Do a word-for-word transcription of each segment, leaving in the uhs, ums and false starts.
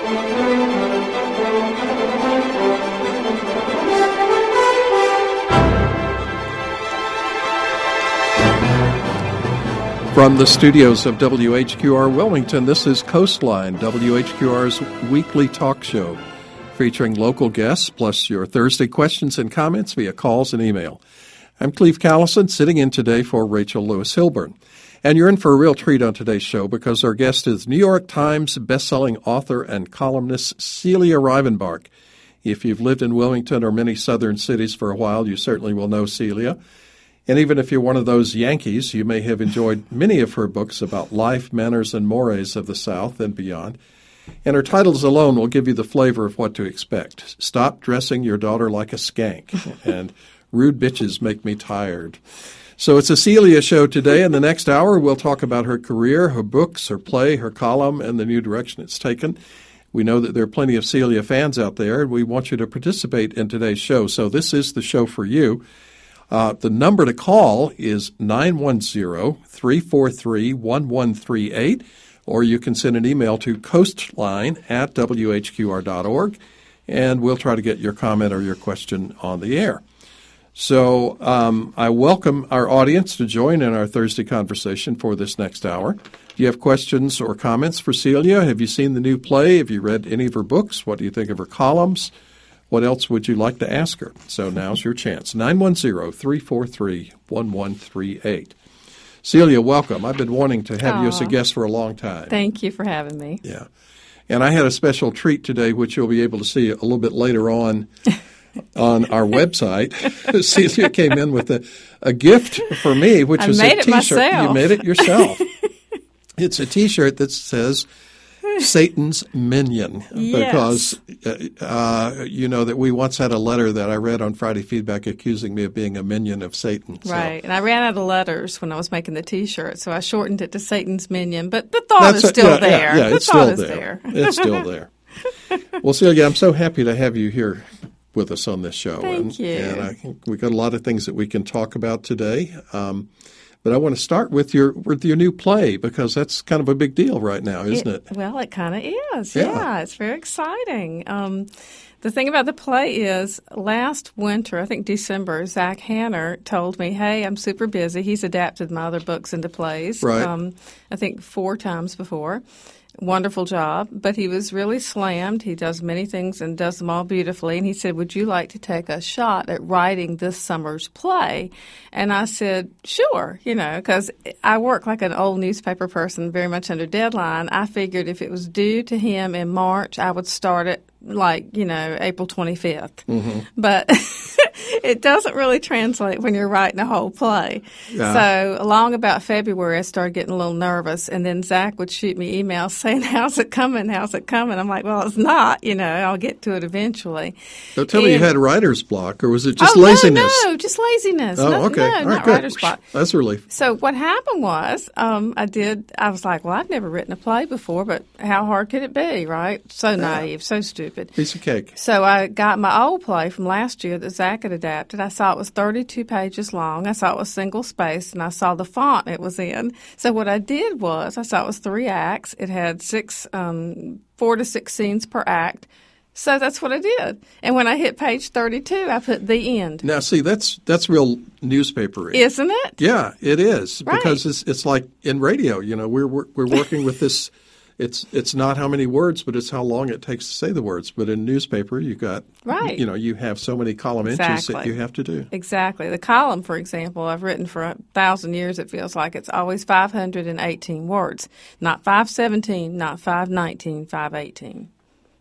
From the studios of W H Q R Wilmington, this is Coastline, W H Q R's weekly talk show, featuring local guests, plus your Thursday questions and comments via calls and email. I'm Cleve Callison, sitting in today for Rachel Lewis Hilburn. And you're in for a real treat on today's show because our guest is New York Times bestselling author and columnist Celia Rivenbark. If you've lived in Wilmington or many southern cities for a while, you certainly will know Celia. And even if you're one of those Yankees, you may have enjoyed many of her books about life, manners, and mores of the South and beyond. And her titles alone will give you the flavor of what to expect. Stop Dressing Your Daughter Like a Skank and Rude Bitches Make Me Tired. So it's a Celia show today. In the next hour, we'll talk about her career, her books, her play, her column, and the new direction it's taken. We know that there are plenty of Celia fans out there, and we want you to participate in today's show. So this is the show for you. Uh, the number to call is nine one zero, three four three, one one three eight, or you can send an email to coastline at w h q r dot org, and we'll try to get your comment or your question on the air. So um, I welcome our audience to join in our Thursday conversation for this next hour. If you have questions or comments for Celia, have you seen the new play? Have you read any of her books? What do you think of her columns? What else would you like to ask her? So now's your chance. nine one zero, three four three, one one three eight. Celia, welcome. I've been wanting to have Aww. you as a guest for a long time. Thank you for having me. Yeah. And I had a special treat today, which you'll be able to see a little bit later on on our website. Celia came in with a, a gift for me, which I was made a it T-shirt. Myself. You made it yourself. It's a T-shirt that says Satan's Minion, yes. because uh, uh, you know that we once had a letter that I read on Friday Feedback accusing me of being a minion of Satan. So. Right, and I ran out of letters when I was making the T-shirt, so I shortened it to Satan's Minion, but the thought That's is still a, yeah, there. Yeah, yeah the it's thought still is there. there. It's still there. Well, Celia, I'm so happy to have you here with us on this show. Thank and, you. And I think we've got a lot of things that we can talk about today. Um, But I want to start with your with your new play because that's kind of a big deal right now, isn't it? it well, it kind of is. Yeah. yeah, it's very exciting. Um, the thing about the play is last winter, I think December, Zach Hanner told me, hey, I'm super busy. He's adapted my other books into plays, right. um, I think four times before. Wonderful job, but he was really slammed. He does many things and does them all beautifully. And he said, would you like to take a shot at writing this summer's play? And I said, sure, you know, because I work like an old newspaper person, very much under deadline. I figured if it was due to him in March, I would start it like, you know, April twenty-fifth. Mm-hmm. But it doesn't really translate when you're writing a whole play. Yeah. So along about February, I started getting a little nervous. And then Zach would shoot me emails saying, how's it coming? How's it coming? I'm like, well, it's not. You know, I'll get to it eventually. So tell and, me you had writer's block, or was it just oh, laziness? No, no, just laziness. Oh, no, okay. No, All not right, good. writer's block. That's a relief. So what happened was um, I did, I was like, well, I've never written a play before, but how hard could it be, right? So naive, yeah. so stupid. Piece of cake. So I got my old play from last year that Zach had adapted. I saw it was thirty-two pages long. I saw it was single-spaced, and I saw the font it was in. So what I did was I saw it was three acts. It had six, um, four to six scenes per act. So that's what I did. And when I hit page thirty-two, I put the end. Now, see, that's that's real newspapery. Isn't it? Yeah, it is. Right. Because it's it's like in radio, you know, we're we're, we're working with this. It's it's not how many words, but it's how long it takes to say the words. But in newspaper, you got right. You know, you have so many column exactly. inches that you have to do. Exactly. The column, for example, I've written for a thousand years. It feels like it's always five hundred eighteen words, not five seventeen, not five nineteen, five eighteen.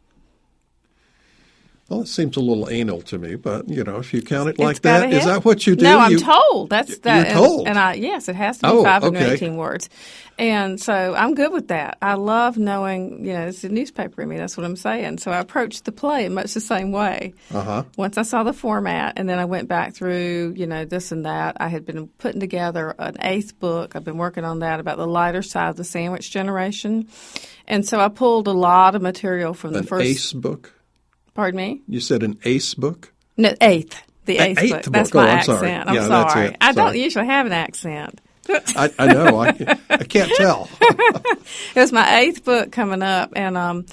Well, it seems a little anal to me, but you know, if you count it like it's that, is that what you do? No, I'm you, told. That's that. You're and, told. And I yes, it has to be oh, five hundred eighteen okay. words. And so I'm good with that. I love knowing, you know, it's a newspaper in me. That's what I'm saying. So I approached the play in much the same way. Uh-huh. Once I saw the format, and then I went back through, you know, this and that. I had been putting together an eighth book. I've been working on that about the lighter side of the sandwich generation. And so I pulled a lot of material from An the first. ace book? Pardon me? You said an ace book? No, eighth. The eighth, eighth book. book. That's oh, my I'm accent. sorry. I'm yeah, sorry. That's it. I sorry. don't usually have an accent. I, I know. I, I can't tell. It was my eighth book coming up, and um,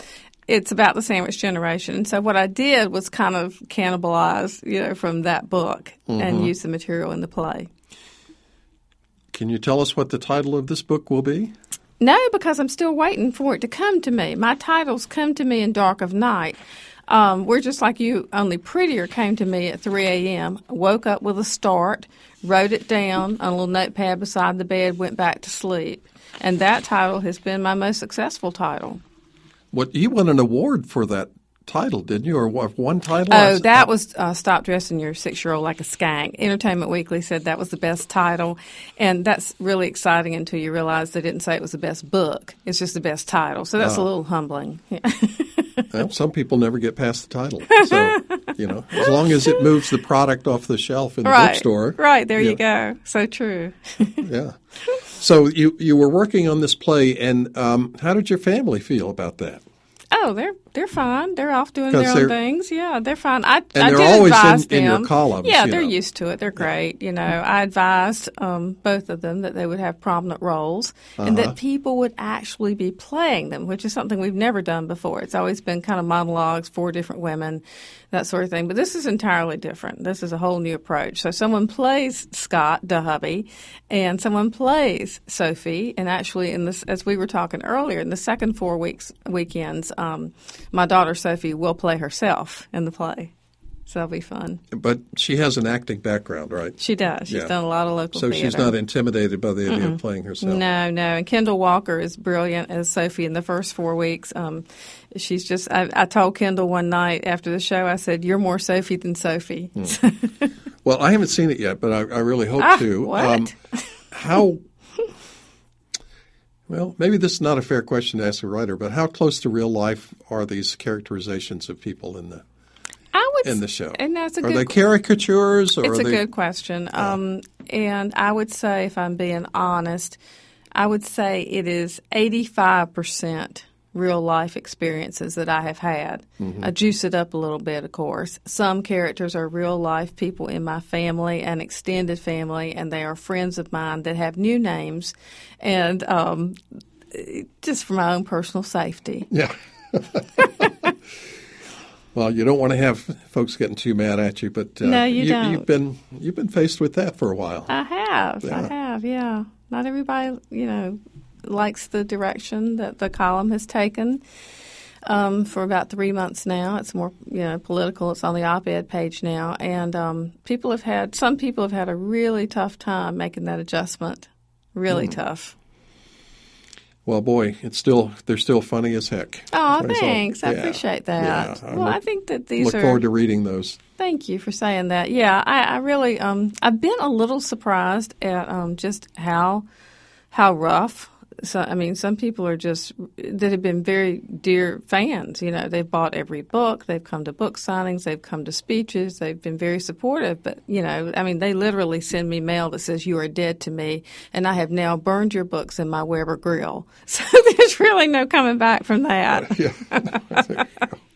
it's about the sandwich generation. And so what I did was kind of cannibalize, you know, from that book mm-hmm. and use the material in the play. Can you tell us what the title of this book will be? No, because I'm still waiting for it to come to me. My titles come to me in dark of night. Um, we're just like you, only prettier came to me at three a.m., woke up with a start, wrote it down on a little notepad beside the bed, went back to sleep. And that title has been my most successful title. What you won an award for that title, didn't you? Or one title? Oh, that was uh, Stop Dressing Your Six-Year-Old Like a Skank. Entertainment Weekly said that was the best title. And that's really exciting until you realize they didn't say it was the best book. It's just the best title. So that's oh. a little humbling. Yeah. Well, some people never get past the title. So, you know, as long as it moves the product off the shelf in the right. bookstore. Right. There you, you go. So true. Yeah. So you, you were working on this play, and um, how did your family feel about that? Oh, they're they're fine. They're off doing their own things. Yeah, they're fine. I, and I they're did always advise in, them. in your columns. Yeah, you they're know. used to it. They're great. You know, I advised um, both of them that they would have prominent roles uh-huh. and that people would actually be playing them, which is something we've never done before. It's always been kind of monologues, four different women, that sort of thing. But this is entirely different. This is a whole new approach. So someone plays Scott, the hubby, and someone plays Sophie. And actually, in this, as we were talking earlier, in the second four weeks weekends, um, my daughter Sophie will play herself in the play. So that'll be fun. But she has an acting background, right? She does. She's yeah. done a lot of local so theater. So she's not intimidated by the idea Mm-mm. of playing herself? No, no. And Kendall Walker is brilliant as Sophie in the first four weeks. Um, she's just, I, I told Kendall one night after the show, I said, you're more Sophie than Sophie. Mm. Well, I haven't seen it yet, but I, I really hope ah, to. What? Um, how... Well, maybe this is not a fair question to ask a writer, but how close to real life are these characterizations of people in the I would, in the show? And that's a are good, they caricatures? Or it's are a they, good question. Uh, um, and I would say, if I'm being honest, I would say it is eighty-five percent real life experiences that I have had. Mm-hmm. I juice it up a little bit, of course. Some characters are real life people in my family and extended family, and they are friends of mine that have new names, and um, just for my own personal safety. Yeah. Well, you don't want to have folks getting too mad at you, but uh, no, you, you don't. You've been you've been faced with that for a while. I have. Yeah. I have. Yeah. Not everybody, you know, likes the direction that the column has taken um, for about three months now. It's more, you know, political. It's on the op-ed page now, and um, people have had some people have had a really tough time making that adjustment. Really mm. tough. Well, boy, it's still they're still funny as heck. Oh, thanks. I yeah. appreciate that. Yeah. Well, look, I think that these look are. Look forward to reading those. Thank you for saying that. Yeah, I, I really um, I've been a little surprised at um, just how how rough. So I mean, some people are just that have been very dear fans. You know, they've bought every book. They've come to book signings. They've come to speeches. They've been very supportive. But you know, I mean, they literally send me mail that says you are dead to me, and I have now burned your books in my Weber grill. So there's really no coming back from that. Uh, yeah.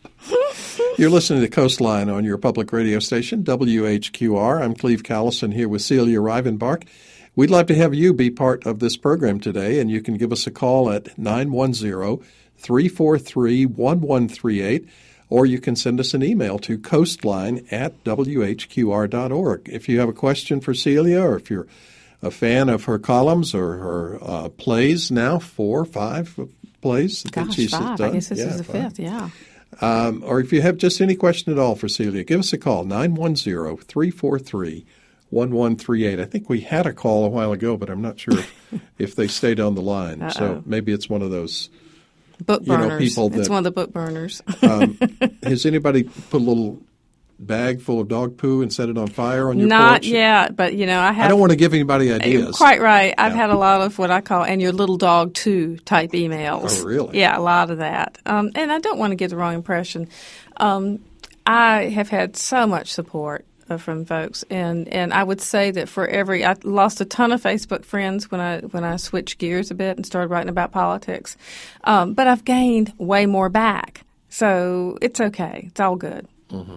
You're listening to Coastline on your public radio station, W H Q R. I'm Cleve Callison here with Celia Rivenbark. We'd love to have you be part of this program today, and you can give us a call at nine one zero, three four three, one one three eight, or you can send us an email to coastline at w h q r dot org. If you have a question for Celia, or if you're a fan of her columns or her uh, plays now, four, five plays. Gosh, that she's five. done. I guess this yeah, is the five. fifth, yeah. Um, or if you have just any question at all for Celia, give us a call, nine one zero, three four three, one one three eight. I think we had a call a while ago, but I'm not sure if, if they stayed on the line. Uh-oh. So maybe it's one of those book burners. You know, people that, it's one of the book burners. um, has anybody put a little bag full of dog poo and set it on fire on your Not porch? Not yet, but, you know, I have... I don't want to give anybody ideas. Quite right. I've yeah. had a lot of what I call, and your little dog too, type emails. Oh, really? Yeah, a lot of that. Um, and I don't want to give the wrong impression. Um, I have had so much support uh, from folks, and, and I would say that for every... I lost a ton of Facebook friends when I when I switched gears a bit and started writing about politics. Um, but I've gained way more back. So it's okay. It's all good. Mm-hmm.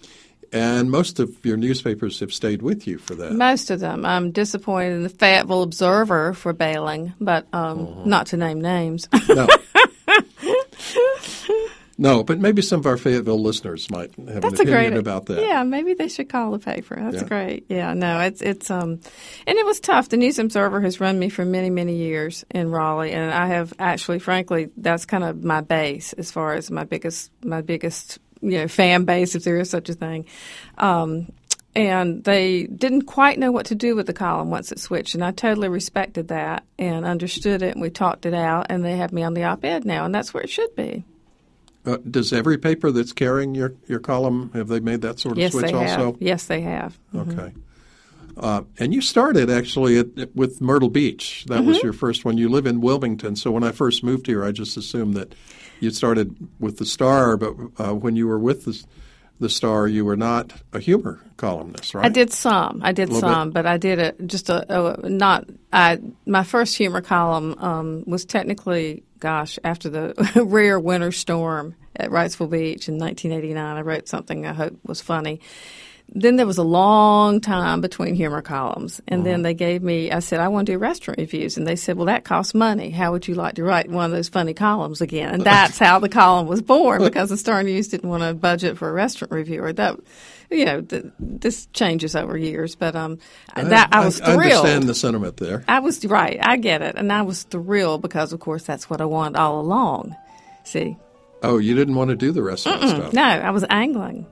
And most of your newspapers have stayed with you for that. Most of them. I'm disappointed in the Fayetteville Observer for bailing, but um, mm-hmm. not to name names. No. No, but maybe some of our Fayetteville listeners might have That's an a opinion great, about that. Yeah, maybe they should call the paper. That's Yeah. great. Yeah, no, it's it's um, and it was tough. The News Observer has run me for many many years in Raleigh, and I have actually, frankly, that's kind of my base as far as my biggest my biggest you know fan base, if there is such a thing. Um, And they didn't quite know what to do with the column once it switched, and I totally respected that and understood it, and we talked it out, and they have me on the op-ed now, and that's where it should be. Uh, does every paper that's carrying your, your column, have they made that sort of Yes, switch they have. also? Yes, they have. Mm-hmm. Okay. Uh, and you started actually at, with Myrtle Beach. That Mm-hmm. was your first one. You live in Wilmington, so when I first moved here, I just assumed that you started with the Star, but uh, when you were with the the Star, you were not a humor columnist, right? I did some. I did some, bit. but I did it just a, a not. I my first humor column um, was technically, gosh, after the rare winter storm at Wrightsville Beach in nineteen eighty-nine. I wrote something I hope was funny. Then there was a long time between humor columns, and uh-huh. then they gave me, I said, I want to do restaurant reviews, and they said, well, that costs money. How would you like to write one of those funny columns again? And that's how the column was born, because the Star News didn't want to budget for a restaurant reviewer. That, you know, the, this changes over years, but um, that I, I was I, thrilled. I understand the sentiment there. I was right. I get it, and I was thrilled because, of course, that's what I wanted all along. See? Oh, you didn't want to do the restaurant Mm-mm, stuff? No, I was angling.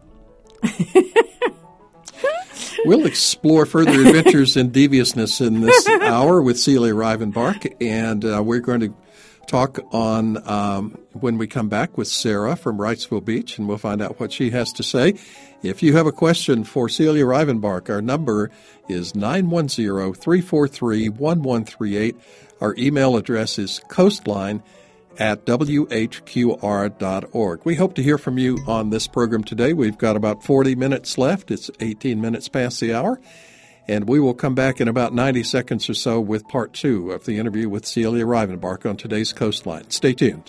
We'll explore further adventures in deviousness in this hour with Celia Rivenbark, and uh, we're going to talk on um, when we come back with Sarah from Wrightsville Beach, and we'll find out what she has to say. If you have a question for Celia Rivenbark, our number is nine one zero, three four three, one one three eight. Our email address is coastline at w h q r dot org. We hope to hear from you on this program today. We've got about forty minutes left. It's eighteen minutes past the hour. And we will come back in about ninety seconds or so with part two of the interview with Celia Rivenbark on today's Coastline. Stay tuned.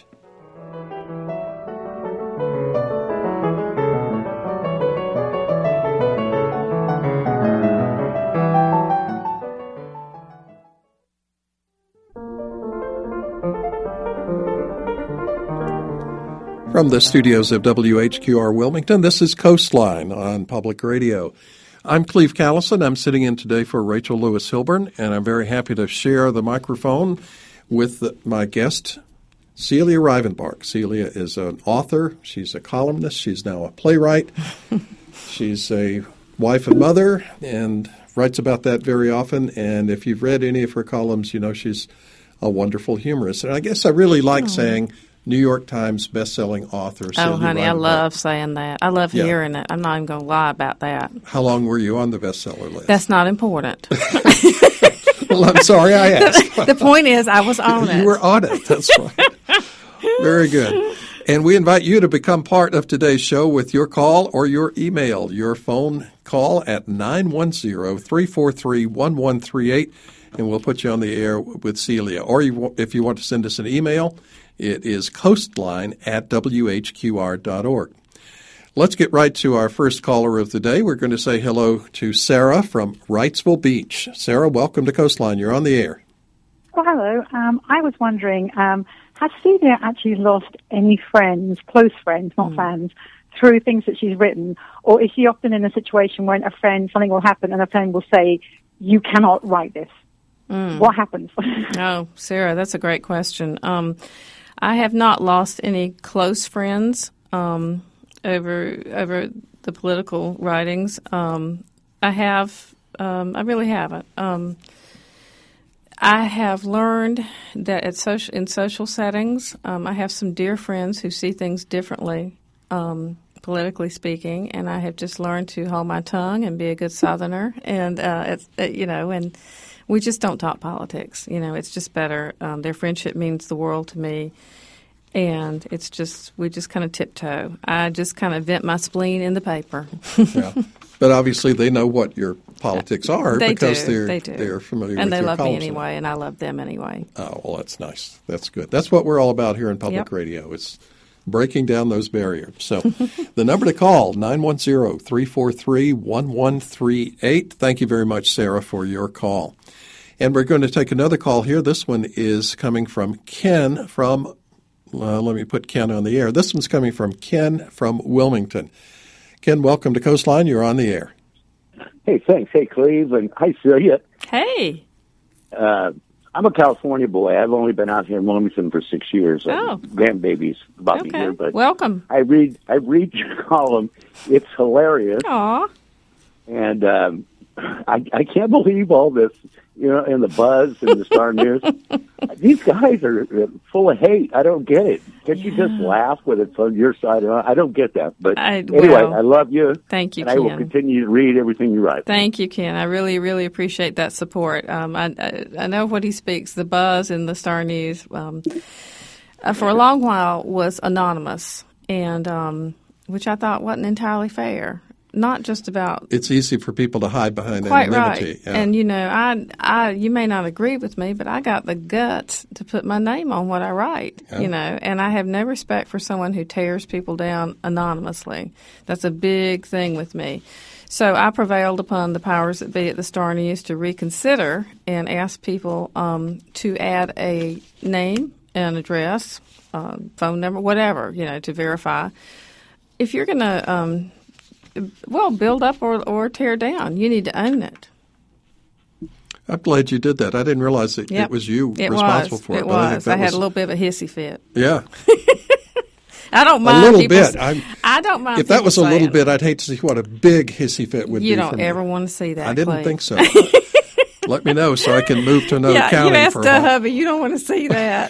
From the studios of W H Q R Wilmington, this is Coastline on Public Radio. I'm Cleve Callison. I'm sitting in today for Rachel Lewis Hilburn, and I'm very happy to share the microphone with the, my guest, Celia Rivenbark. Celia is an author. She's a columnist. She's now a playwright. She's a wife and mother and writes about that very often. And if you've read any of her columns, you know she's a wonderful humorist. And I guess I really like oh. saying New York Times bestselling author. Celia Oh, honey, Rivenbark. I love saying that. I love Yeah. hearing it. I'm not even going to lie about that. How long were you on the bestseller list? That's not important. Well, I'm sorry I asked. The point is, I was on it. You were on it. That's right. Very good. And we invite you to become part of today's show with your call or your email. Your phone call at nine one zero, three four three, one one three eight, and we'll put you on the air with Celia. Or you, if you want to send us an email, it is coastline at w h q r dot org. Let's get right to our first caller of the day. We're going to say hello to Sarah from Wrightsville Beach. Sarah, welcome to Coastline. You're on the air. Well, hello. Um, I was wondering, um, has Celia actually lost any friends, close friends, not mm. fans, through things that she's written? Or is she often in a situation when a friend, something will happen and a friend will say, you cannot write this? Mm. What happens? Oh, Sarah, that's a great question. Um, I have not lost any close friends um, over over the political writings. Um, I have, um, I really haven't. Um, I have learned that at social, in social settings, um, I have some dear friends who see things differently, um, politically speaking, and I have just learned to hold my tongue and be a good Southerner, and uh, it's, uh, you know, and. We just don't talk politics. You know, it's just better. Um, their friendship means the world to me. And it's just, we just kind of tiptoe. I just kind of vent my spleen in the paper. Yeah. But obviously they know what your politics are they because do. they're, they do. they're familiar and with your columns. And they love me anyway, and I love them anyway. Oh, well, that's nice. That's good. That's what we're all about here in public yep. radio. It's breaking down those barriers. So the number to call, nine one zero, three four three, one one three eight. Thank you very much, Sarah, for your call. And we're going to take another call here. This one is coming from Ken from uh, let me put Ken on the air. This one's coming from Ken from Wilmington. Ken, welcome to Coastline. You're on the air. Hey, thanks. Hey, Cleve, and hi, Celia. Hey. Uh, I'm a California boy. I've only been out here in Wilmington for six years. Oh. Grandbaby's about Okay. to be here, but welcome. I read I read your column. It's hilarious, Aw. and um, I I can't believe all this, you know, and the buzz and the Star News. These guys are full of hate. I don't get it. Can't you just laugh when it's on your side? I don't get that. But I- anyway, well, I love you. Thank you, and I will Ken. continue to read everything you write. Thank you, Ken. I really, really appreciate that support. Um, I, I, I know what he speaks. The buzz in the Star News um, uh, for a long while was anonymous, and um, which I thought wasn't entirely fair. Not just about It's easy for people to hide behind quite anonymity. right. Yeah. And you know, I, I, you may not agree with me, but I got the guts to put my name on what I write. Yeah. You know, and I have no respect for someone who tears people down anonymously. That's a big thing with me. So I prevailed upon the powers that be at the Star News to reconsider and ask people um, to add a name, an address, uh, phone number, whatever, you know, to verify. If you're going to, um, well, build up or, or tear down, you need to own it. I'm glad you did that. I didn't realize that Yep. it was you It responsible was. for it. It but I think was. that I had was, a little bit of a hissy fit. Yeah. I don't A mind little people- bit. I'm, I don't mind if that people was a little saying, bit, I'd hate to see what a big hissy fit would you be. don't from ever you. want to see that. I didn't Clay. think so. Let me know so I can move to another Yeah, county you asked for a the while. hubby. You don't want to see that.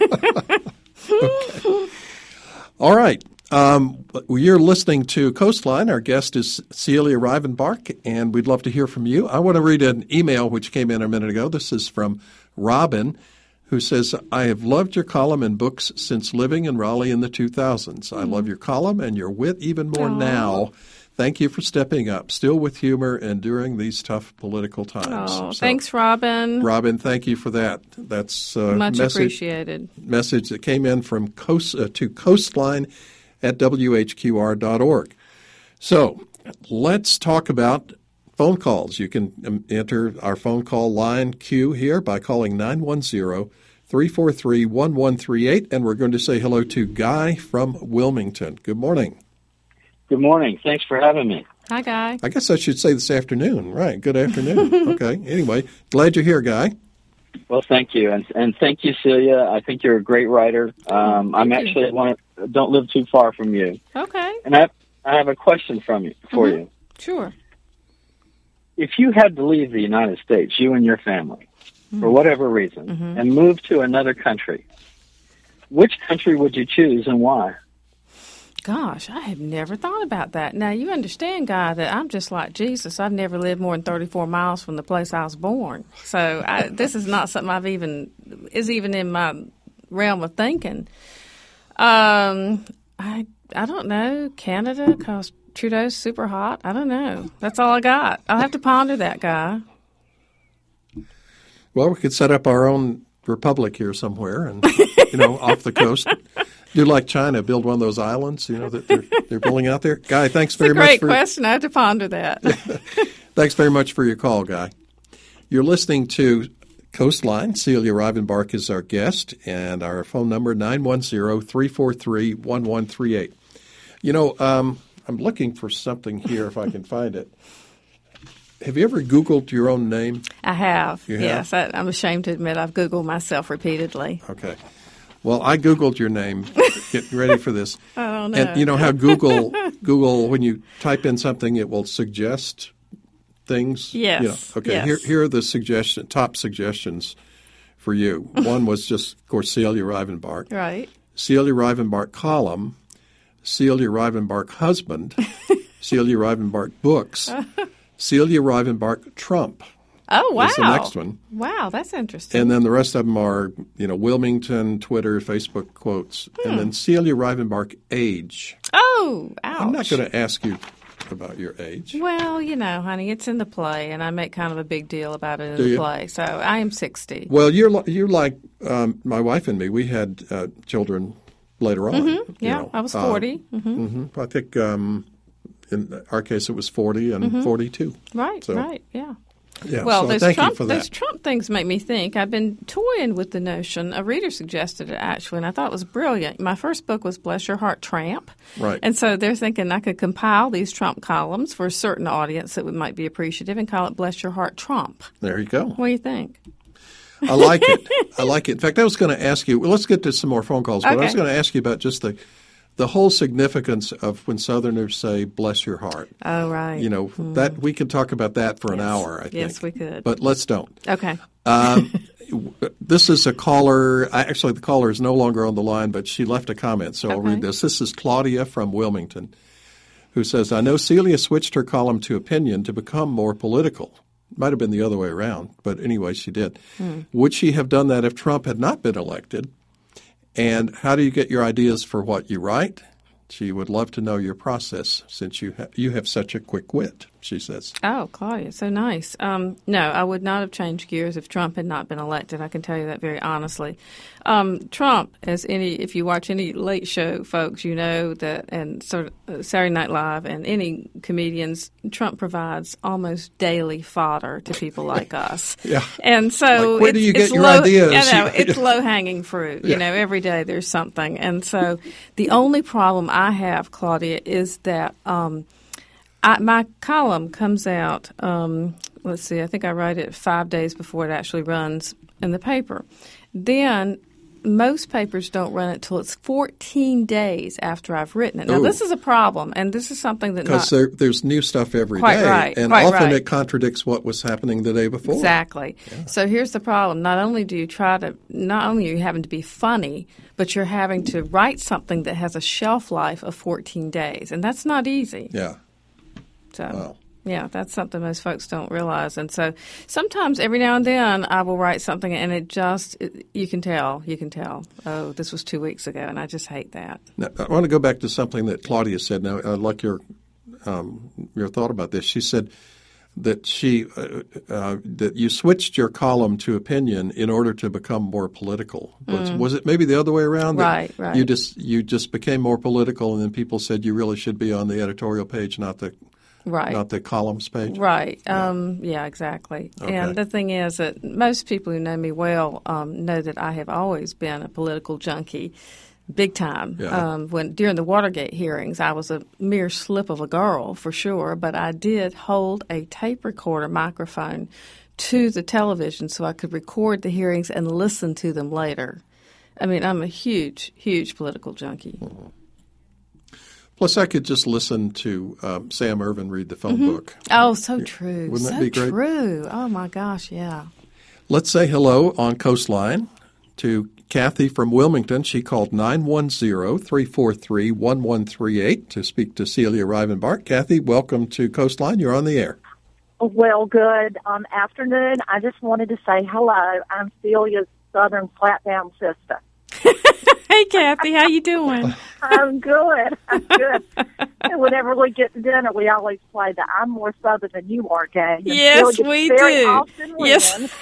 All right. Um, you're listening to Coastline. Our guest is Celia Rivenbark, and we'd love to hear from you. I want to read an email which came in a minute ago. This is from Robin, who says, I have loved your column and books since living in Raleigh in the two thousands. I love your column and your wit even more Aww. now. Thank you for stepping up, still with humor and during these tough political times. Oh, So, thanks, Robin. Robin, thank you for that. That's a Much message, appreciated. message that came in from coast, uh, to Coastline at W H Q R dot org. So let's talk about phone calls. You can um, enter our phone call line queue here by calling nine one zero, three four three, one one three eight, and we're going to say hello to Guy from Wilmington. Good morning. Good morning. Thanks for having me. Hi, Guy. I guess I should say this afternoon. Right. Good afternoon. Okay. Anyway, glad you're here, Guy. Well, thank you, and and thank you, Celia. I think you're a great writer. Um, I'm you. actually one of, don't live too far from you, Okay. and I I have a question from you for Mhm. you. Sure. If you had to leave the United States, you and your family, for whatever reason, Mhm. and move to another country, which country would you choose and why? Gosh, I have never thought about that. Now, you understand, Guy, that I'm just like Jesus. I've never lived more than thirty-four miles from the place I was born. So I, this is not something I've even, is even in my realm of thinking. Um, I, I don't know. Canada, because Trudeau's super hot. I don't know. That's all I got. I'll have to ponder that, Guy. Well, we could set up our own republic here somewhere and, you know, off the coast. Do like China, build one of those islands, you know, that they're, they're building out there. Guy, thanks It's a very much great for question. I have to ponder that. Thanks very much for your call, Guy. You're listening to Coastline. Celia Rivenbark is our guest, and our phone number nine one zero, three four three, one one three eight. You know, um, I'm looking for something here if I can find it. Have you ever Googled your own name? I have. You have? Yes. I, I'm ashamed to admit I've Googled myself repeatedly. Okay. Well, I Googled your name. Get ready for this. Oh, no. And you know how Google, Google, when you type in something, it will suggest things? Yes, You know, okay, yes. here, here are the suggestion, top suggestions for you. One was just, of course, Celia Rivenbark. Right. Celia Rivenbark column, Celia Rivenbark husband, Celia Rivenbark books, Celia Rivenbark Trump. Oh, wow. Is the next one. Wow, that's interesting. And then the rest of them are, you know, Wilmington, Twitter, Facebook quotes, and then Celia Rivenbark age. oh, ouch. I'm not going to ask you about your age. Well, you know, honey, it's in the play, and I make kind of a big deal about it in Do the you? play. So I am sixty. Well, you're li- you're like um, my wife and me. We had uh, children later on. you Yeah, know. I was Uh, forty. hmm mhm. I think um, in our case it was forty and forty-two. Right, so- right, yeah. Yeah, well, so those thank Trump, you for that. those Trump things make me think. I've been toying with the notion. A reader suggested it, actually, and I thought it was brilliant. My first book was Bless Your Heart, Tramp. Right. And so they're thinking I could compile these Trump columns for a certain audience that would, might be appreciative and call it Bless Your Heart, Trump. There you go. What do you think? I like it. I like it. In fact, I was going to ask you, well, let's get to some more phone calls, but Okay. I was going to ask you about just the the whole significance of when Southerners say, bless your heart. Oh, right. You know, Mm. that we could talk about that for an Yes. hour, I think. Yes, we could. But let's don't. Okay. Um, this is a caller. I, actually, the caller is no longer on the line, but she left a comment, so I'll Okay. read this. This is Claudia from Wilmington, who says, I know Celia switched her column to opinion to become more political. Might have been the other way around, but anyway, she did. Hmm. Would she have done that if Trump had not been elected? And how do you get your ideas for what you write? She would love to know your process since you ha- you have such a quick wit, she says. Oh, Claudia, so nice. Um, no, I would not have changed gears if Trump had not been elected. I can tell you that very honestly. Um, Trump, as any, if you watch any late show, folks, you know that, and sort of uh, Saturday Night Live and any comedians, Trump provides almost daily fodder to people like us. Yeah. And so Like, where it's, do you get it's your low, ideas? You know, it's low hanging fruit. Yeah. You know, every day there's something. And so the only problem I have, Claudia, is that um, I, my column comes out, um, let's see, I think I write it five days before it actually runs in the paper. Then most papers don't run it till it's fourteen days after I've written it. Now, Ooh. this is a problem, and this is something that Because not, there, there's new stuff every day, Quite right, and quite often right. it contradicts what was happening the day before. Exactly. So here's the problem. Not only do you try to, not only are you having to be funny, but you're having to write something that has a shelf life of fourteen days, and that's not easy. Yeah. So, Wow. yeah, that's something most folks don't realize. And so sometimes every now and then I will write something and it just, it, you can tell, you can tell, oh, this was two weeks ago, and I just hate that. Now, I want to go back to something that Claudia said. Now, I'd like your um, your thought about this. She said that she uh, uh, that you switched your column to opinion in order to become more political. Was, Mm. was it maybe the other way around? that Right, right. You just you just became more political, and then people said you really should be on the editorial page, not the Right. not the columns page. Right. Um, yeah, exactly. Okay. And the thing is that most people who know me well um, know that I have always been a political junkie, big time. Yeah. Um, when during the Watergate hearings, I was a mere slip of a girl for sure, but I did hold a tape recorder microphone to the television so I could record the hearings and listen to them later. I mean, I'm a huge, huge political junkie. Mm-hmm. Plus, I could just listen to um, Sam Irvin read the phone book. Oh, so true. Wouldn't that so be great? true. Oh, my gosh, yeah. Let's say hello on Coastline to Kathy from Wilmington. She called nine one zero, three four three, one one three eight to speak to Celia Rivenbark. Kathy, welcome to Coastline. You're on the air. Well, good um, afternoon. I just wanted to say hello. I'm Celia's Southern Flatdown sister. Hey, Kathy, how you doing? I'm good. I'm good. And whenever we get to dinner, we always play the "I'm more Southern than you are" game. And Yes, Celia we very do. Often Yes. wins.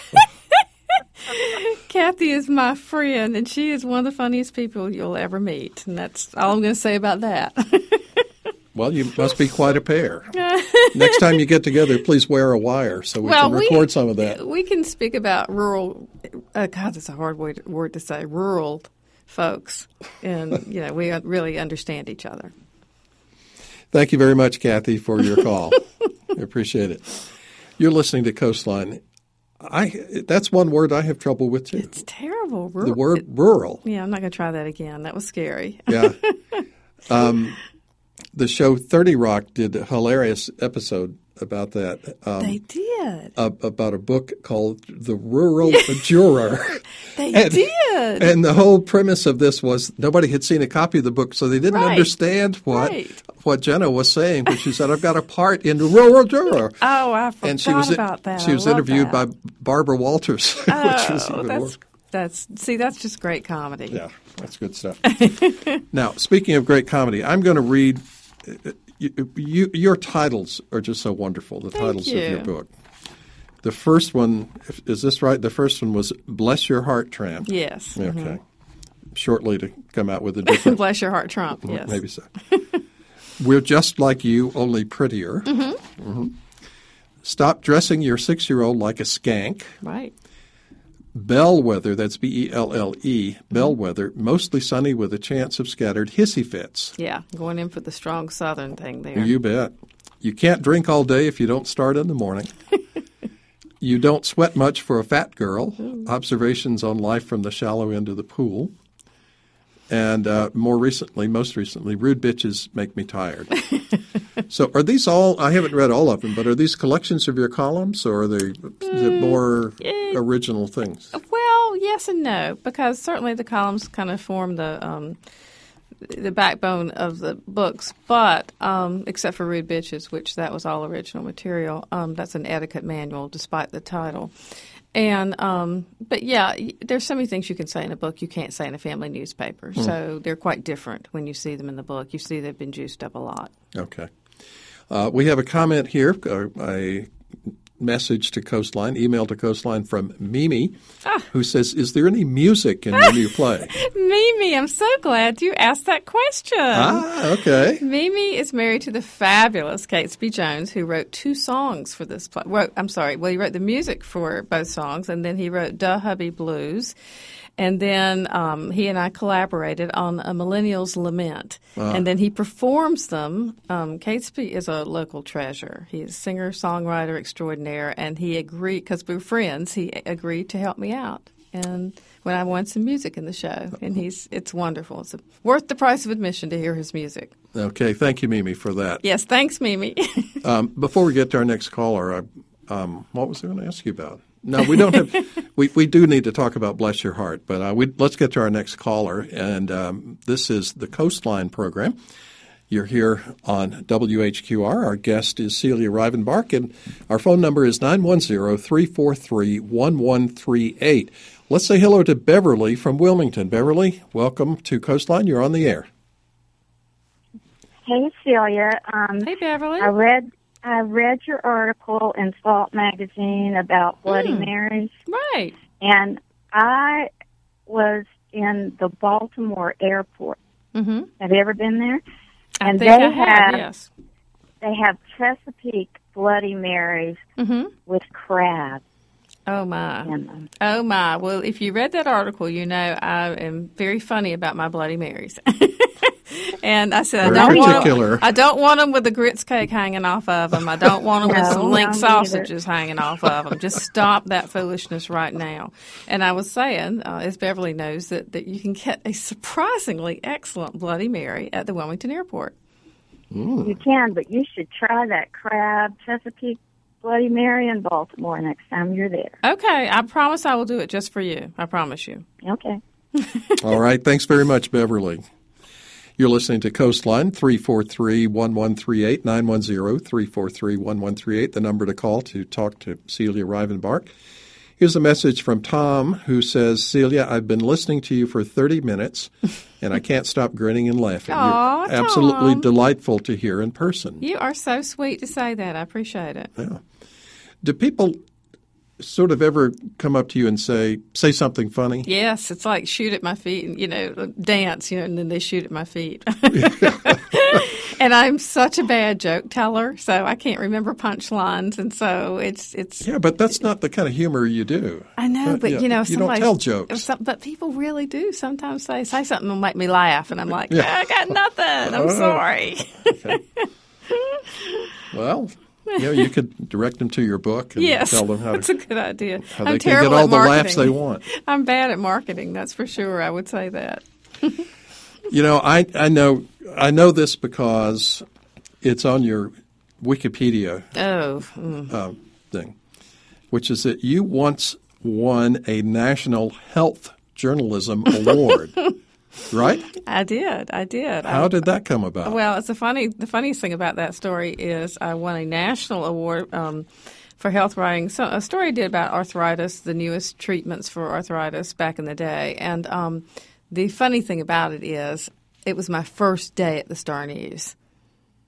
Kathy is my friend, and she is one of the funniest people you'll ever meet. And that's all I'm going to say about that. Well, you must be quite a pair. Next time you get together, please wear a wire so we well, can record some of that. We can speak about rural, uh, God, that's a hard way to, word to say, rural folks. And, you know, we really understand each other. Thank you very much, Kathy, for your call. I appreciate it. You're listening to Coastline. I That's one word I have trouble with, too. It's terrible. Rural. The word rural. Yeah, I'm not going to try that again. That was scary. Yeah. Um, the show thirty Rock did a hilarious episode about that. Um, They did. uh, about a book called The Rural Juror. They and, did. And the whole premise of this was nobody had seen a copy of the book, so they didn't Right. understand what Right. what Jenna was saying. But she said, "I've got a part in The Rural Juror." Oh, I forgot and she was about that. she I was love interviewed that. by Barbara Walters, which was Oh, even that's, worse. that's see, that's just great comedy. Yeah, that's good stuff. Now, speaking of great comedy, I'm going to read. Uh, you, you, your titles are just so wonderful. The Thank titles you. of your book. The first one, is this right? The first one was "Bless Your Heart, Tramp." Yes. Okay. Shortly to come out with a different. Bless your heart, Trump. Yes. Maybe so. We're just like you, only prettier. Mm-hmm. Mm-hmm. Stop dressing your six-year-old like a skank. Right. Bellwether, that's B E L L E, bellwether, mostly sunny with a chance of scattered hissy fits. Yeah, going in for the strong Southern thing there. You bet. You can't drink all day if you don't start in the morning. You don't sweat much for a fat girl. Ooh. Observations on life from the shallow end of the pool. And uh, more recently, most recently, rude bitches make me tired. So are these all, I haven't read all of them, but are these collections of your columns, or are they is it more mm, original things? Well, yes and no, because certainly the columns kind of form the um, the backbone of the books, but um, except for Rude Bitches, which that was all original material. Um, that's an etiquette manual, despite the title. And um, but yeah, there's so many things you can say in a book you can't say in a family newspaper. Mm. So they're quite different when you see them in the book. You see they've been juiced up a lot. Okay. Uh, we have a comment here, uh, a message to Coastline, email to Coastline from Mimi, ah. who says, is there any music in your new play? Mimi, I'm so glad you asked that question. Ah, okay. Mimi is married to the fabulous Catesby Jones, who wrote two songs for this play. Wrote, I'm sorry, well, he wrote the music for both songs, and then he wrote Duh Hubby Blues. And then um, he and I collaborated on A Millennial's Lament. Wow. And then he performs them. Um, Catesby is a local treasure. He's a singer-songwriter extraordinaire, and he agreed, because we were friends, he agreed to help me out. And when I wanted some music in the show, and he's it's wonderful. It's worth the price of admission to hear his music. Okay. Thank you, Mimi, for that. Yes, thanks, Mimi. um, before we get to our next caller, I, um, what was I going to ask you about? No, we don't have. we we do need to talk about Bless Your Heart, but uh, we, let's get to our next caller. And um, this is the Coastline program. You're here on W H Q R. Our guest is Celia Rivenbark, and our phone number is nine one zero, three four three, one one three eight. Let's say hello to Beverly from Wilmington. Beverly, welcome to Coastline. You're on the air. Hey, Celia. Um, hey, Beverly. I read. I read your article in Salt Magazine about Bloody mm, Marys. Right. And I was in the Baltimore airport. Mm-hmm. Have you ever been there? I and think they I have, have, yes. They have Chesapeake Bloody Marys mm-hmm. with crab. Oh, my. Oh, my. Well, if you read that article, you know I am very funny about my Bloody Marys. And I said, I don't, want, I don't want them with the grits cake hanging off of them. I don't want them no, with some link sausages either. hanging off of them. Just stop that foolishness right now. And I was saying, uh, as Beverly knows, that, that you can get a surprisingly excellent Bloody Mary at the Wilmington Airport. Mm. You can, but you should try that crab Chesapeake Bloody Mary in Baltimore next time you're there. Okay. I promise I will do it just for you. I promise you. Okay. All right. Thanks very much, Beverly. You're listening to Coastline, three four three, one one three eight, nine one zero, three four three, one one three eight, the number to call to talk to Celia Rivenbark. Here's a message from Tom, who says, Celia, I've been listening to you for thirty minutes, and I can't stop grinning and laughing. Aww, You're absolutely Tom. Delightful to hear in person. You are so sweet to say that. I appreciate it. Yeah. Do people sort of ever come up to you and say, say something funny? Yes, it's like shoot at my feet and, you know, dance, you know, and then they shoot at my feet. And I'm such a bad joke teller, so I can't remember punchlines, and so it's it's. Yeah, but that's not the kind of humor you do. I know, but, yeah, you know, you don't tell jokes. Some, but people really do sometimes say, say something that'll make me laugh, and I'm like, yeah. I got nothing. I'm sorry. Okay. Well, you know, you could direct them to your book and yes, tell them how to, that's a good idea. How I'm they can get all the laughs they want. I'm bad at marketing, that's for sure. I would say that. You know, I, I know I know this because it's on your Wikipedia oh. mm. uh, thing, which is that you once won a National Health Journalism Award. Right? I did. I did. How I, did that come about? Well, it's a funny. The funniest thing about that story is I won a national award um, for health writing. So a story I did about arthritis, the newest treatments for arthritis back in the day. And um, the funny thing about it is, it was my first day at the Star News.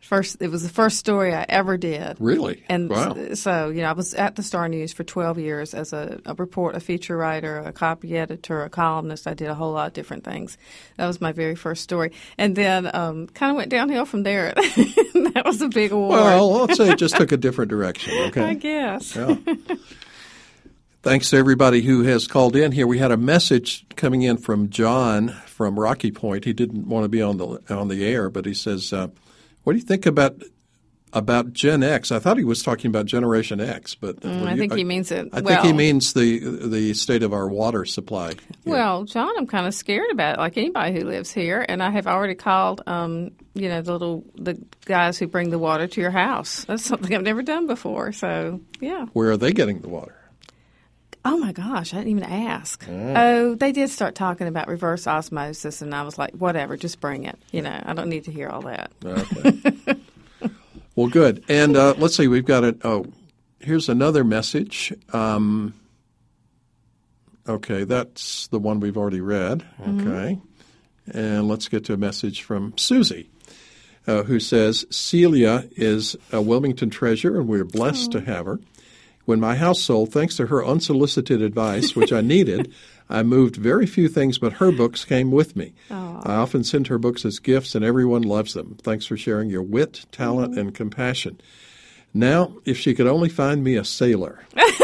First, it was the first story I ever did. Really? And wow. so, you know, I was at the Star News for twelve years as a, a report, a feature writer, a copy editor, a columnist. I did a whole lot of different things. That was my very first story. And then um, kind of went downhill from there. That was a big award. Well, let's say it just took a different direction, okay? I guess. Yeah. Thanks to everybody who has called in here. We had a message coming in from John from Rocky Point. He didn't want to be on the on the air, but he says, uh, what do you think about about Gen X? I thought he was talking about Generation X, but Mm, I you, think I, he means it. I well, think he means the the state of our water supply. Yeah. Well, John, I'm kind of scared about it, like anybody who lives here, and I have already called, um, you know, the little the guys who bring the water to your house. That's something I've never done before. So, yeah. Where are they getting the water? Oh, my gosh, I didn't even ask. Mm. Oh, they did start talking about reverse osmosis, and I was like, whatever, just bring it. You know, I don't need to hear all that. Okay. Well, good. And uh, let's see, we've got it. Oh, here's another message. Um, okay, that's the one we've already read. Okay. Mm-hmm. And let's get to a message from Susie, uh, who says, Celia is a Wilmington treasure, and we're blessed oh. to have her. When my house sold, thanks to her unsolicited advice, which I needed, I moved very few things, but her books came with me. Aww. I often send her books as gifts, and everyone loves them. Thanks for sharing your wit, talent, mm-hmm. and compassion. Now, if she could only find me a sailor.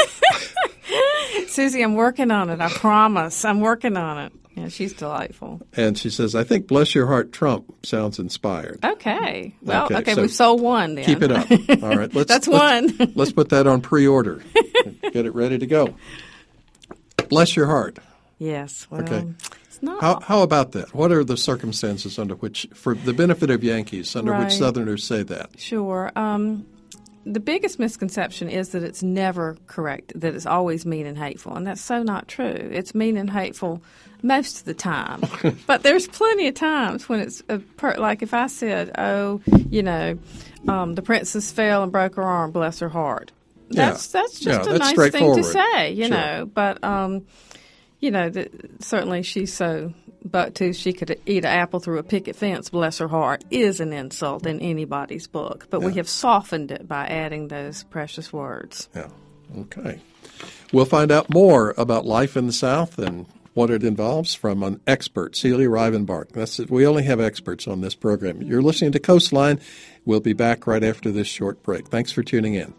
Susie, I'm working on it. I promise. I'm working on it. Yeah, she's delightful. And she says, I think Bless Your Heart Trump sounds inspired. Okay. Well, okay, okay so we've sold one then. Keep it up. All right. Let's, That's let's, one. Let's put that on pre-order. Get it ready to go. Bless Your Heart. Yes. Well, okay. It's not. How, how about that? What are the circumstances under which, for the benefit of Yankees, under right. which Southerners say that? Sure. Um, the biggest misconception is that it's never correct, that it's always mean and hateful, and that's so not true. It's mean and hateful most of the time. But there's plenty of times when it's, a per- like if I said, oh, you know, um, the princess fell and broke her arm, bless her heart. That's yeah. that's just yeah, a that's nice thing to say, you sure. know. But, um, you know, the, certainly she's so buck-toothed she could eat an apple through a picket fence, bless her heart, is an insult in anybody's book. But yeah. we have softened it by adding those precious words. Yeah. Okay. We'll find out more about life in the South and what it involves from an expert, Celia Rivenbark. That's it. We only have experts on this program. You're listening to Coastline. We'll be back right after this short break. Thanks for tuning in.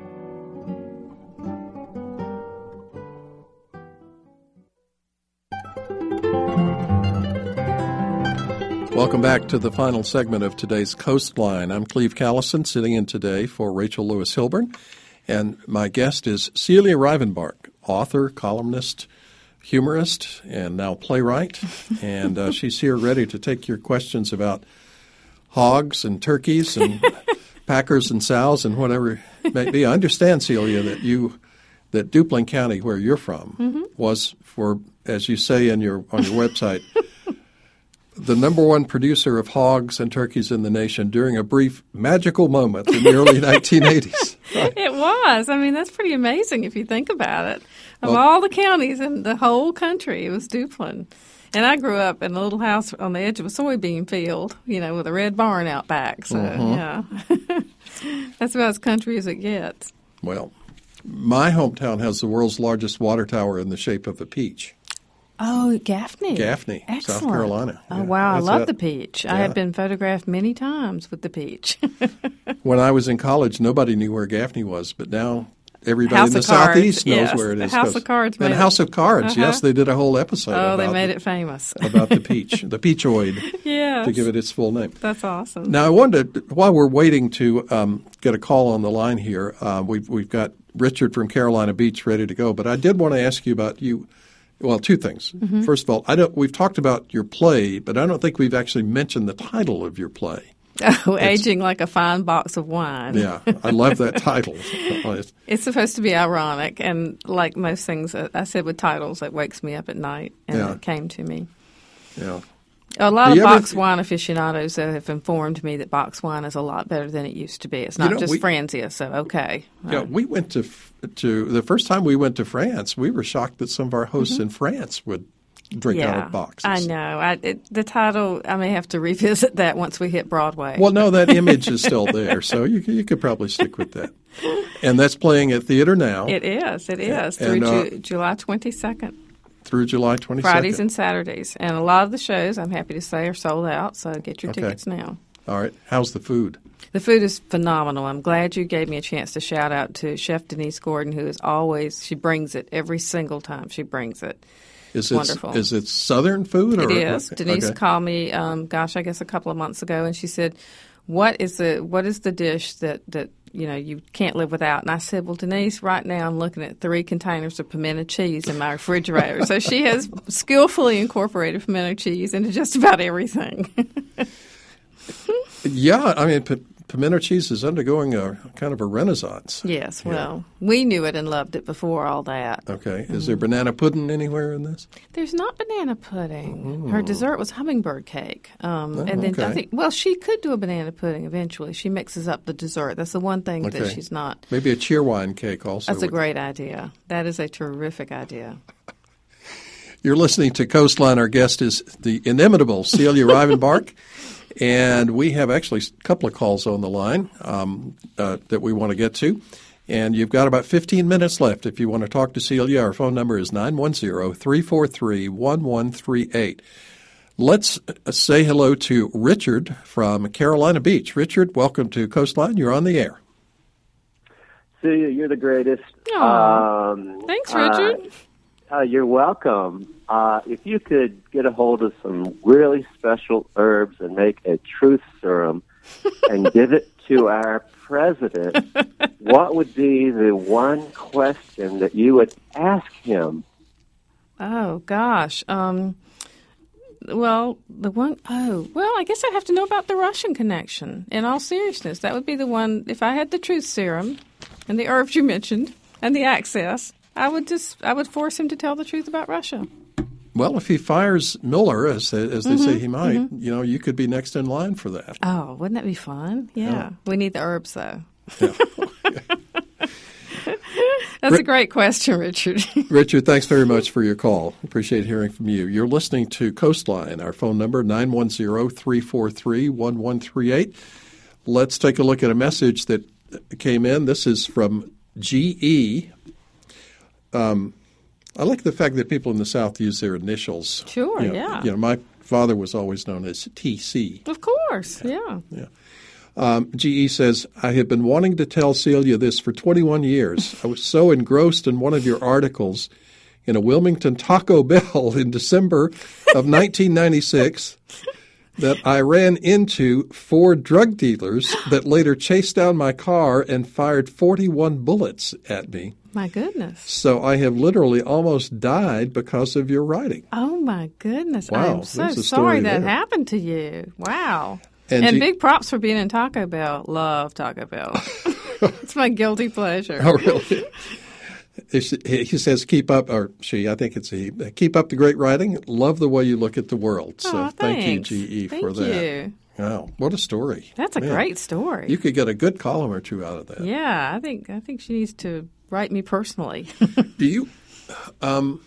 Welcome back to the final segment of today's Coastline. I'm Cleve Callison, sitting in today for Rachel Lewis Hilburn, and my guest is Celia Rivenbark, author, columnist, humorist, and now playwright. And uh, she's here ready to take your questions about hogs and turkeys and packers and sows and whatever it may be. I understand, Celia, that you that Duplin County, where you're from, mm-hmm. was for, as you say in your on your website, the number one producer of hogs and turkeys in the nation during a brief magical moment in the early nineteen eighties. Right. It was. I mean, that's pretty amazing if you think about it. Of well, all the counties in the whole country, it was Duplin. And I grew up in a little house on the edge of a soybean field, you know, with a red barn out back. So, mm-hmm. yeah, that's about as country as it gets. Well, my hometown has the world's largest water tower in the shape of a peach. Oh, Gaffney. Gaffney, Excellent. South Carolina. Oh, yeah, wow. I love it. the peach. Yeah. I have been photographed many times with the peach. When I was in college, nobody knew where Gaffney was, but now everybody House in the of Cards. Southeast knows Yes, where it is. the House of Cards. And House of Cards, uh-huh. yes, they did a whole episode Oh, about they made the, it famous. about the peach, the peachoid, yes. to give it its full name. That's awesome. Now, I wanted, while we're waiting to um, get a call on the line here, uh, we've, we've got Richard from Carolina Beach ready to go, but I did want to ask you about you. Well, two things. Mm-hmm. First of all, I don't. We've talked about your play, but I don't think we've actually mentioned the title of your play. Oh, it's, Aging Like a Fine Box of Wine. Yeah, I love that title. It's supposed to be ironic, and like most things I said with titles, it wakes me up at night, and yeah. it came to me. Yeah. A lot Do of box ever, wine aficionados have informed me that box wine is a lot better than it used to be. It's not you know, just we, Franzia, so okay. Yeah, right. we went to to the first time we went to France, we were shocked that some of our hosts mm-hmm. in France would drink yeah, out of boxes. I know. I, it, the title, I may have to revisit that once we hit Broadway. Well, no, that image is still there, so you you could probably stick with that. And that's playing at Theater Now. It is. It is And, through uh, Ju- July twenty-second. Through July twenty-second. Fridays and Saturdays. And a lot of the shows, I'm happy to say, are sold out, so get your Okay. tickets now. All right. How's the food? The food is phenomenal. I'm glad you gave me a chance to shout out to Chef Denise Gordon, who is always, she brings it every single time she brings it. Is it Wonderful. Is it Southern food? Or, It is. Denise okay. called me, um, gosh, I guess a couple of months ago, and she said, "What is the what is the dish that, that you know you can't live without?" And I said, "Well, Denise, right now I'm looking at three containers of pimento cheese in my refrigerator." So she has skillfully incorporated pimento cheese into just about everything. Yeah, I mean, p- pimento cheese is undergoing a kind of a renaissance. Yes, well, we knew it and loved it before all that. Okay. Is there banana pudding anywhere in this? There's not banana pudding. Her dessert was hummingbird cake. Um, Oh, and then I okay. think, well, she could do a banana pudding eventually. She mixes up the dessert. That's the one thing Okay. that she's not. Maybe a cheerwine cake also. That's a would- great idea. That is a terrific idea. You're listening to Coastline. Our guest is the inimitable Celia Rivenbark. And we have actually a couple of calls on the line um, uh, that we want to get to. And you've got about fifteen minutes left if you want to talk to Celia. Our phone number is nine one zero, three four three, one one three eight. Let's say hello to Richard from Carolina Beach. Richard, welcome to Coastline. You're on the air. Celia, you're the greatest. Aw. Um, Thanks, Richard. Uh, uh, you're welcome. Uh, if you could get a hold of some really special herbs and make a truth serum and give it to our president, what would be the one question that you would ask him? Oh, gosh. Um, well, the one, oh, well, I guess I'd have to know about the Russian connection. In all seriousness, that would be the one, if I had the truth serum and the herbs you mentioned and the access, I would just, I would force him to tell the truth about Russia. Well, if he fires Miller, as, as they Mm-hmm, say he might, you know, you could be next in line for that. Oh, wouldn't that be fun? Yeah. Yeah. We need the herbs, though. Yeah. That's a great question, Richard. Richard, thanks very much for your call. Appreciate hearing from you. You're listening to Coastline. Our phone number, nine one zero, three four three, one one three eight. Let's take a look at a message that came in. This is from G E. Um, I like the fact that people in the South use their initials. Sure, You know, yeah. You know, my father was always known as T C. Of course, yeah. Um, G E says, I have been wanting to tell Celia this for twenty-one years. I was so engrossed in one of your articles in a Wilmington Taco Bell in December of nineteen ninety-six that I ran into four drug dealers that later chased down my car and fired forty-one bullets at me. My goodness. So I have literally almost died because of your writing. Oh, my goodness. Wow, I'm so there's a sorry story that there. happened to you. Wow. And And, you- big props for being in Taco Bell. Love Taco Bell. It's my guilty pleasure. Oh, really? He he says, keep up, or she, I think it's he, keep up the great writing. Love the way you look at the world. So Aw, thank you, thanks. G E, Thank for that. you. Wow, what a story. That's a Man, great story. You could get a good column or two out of that. Yeah, I think I think she needs to write me personally. Do you um,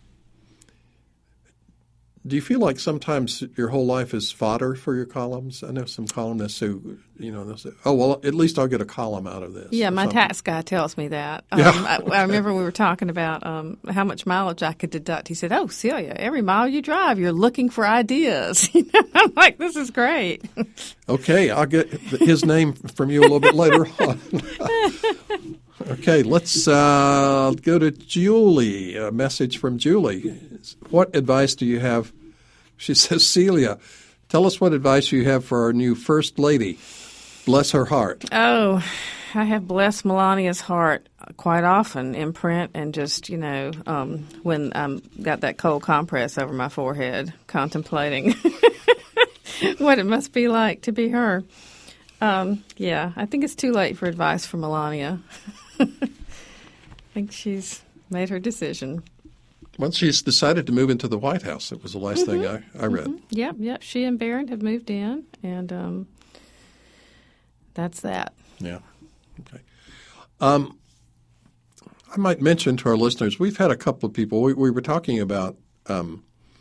do you feel like sometimes your whole life is fodder for your columns? I know some columnists who, you know, they'll say, oh, well, at least I'll get a column out of this. Yeah, or my something. tax guy tells me that. Um, Yeah. I, I remember we were talking about um, how much mileage I could deduct. He said, "Oh, Celia, every mile you drive, you're looking for ideas." I'm like, "This is great." Okay, I'll get his name from you a little bit later on. Okay, let's uh, go to Julie. A message from Julie. What advice do you have? She says, Celia, tell us what advice you have for our new First Lady. Bless her heart. Oh, I have blessed Melania's heart quite often in print and just, you know, um, when I um, got that cold compress over my forehead, contemplating what it must be like to be her. Um, yeah, I think it's too late for advice from Melania. I think she's made her decision. Well, she's decided to move into the White House. That was the last Mm-hmm. thing I, I read. Mm-hmm. Yep, yep. She and Barron have moved in, and um, that's that. Yeah. Okay. Um, I might mention to our listeners, we've had a couple of people. We, we were talking about um,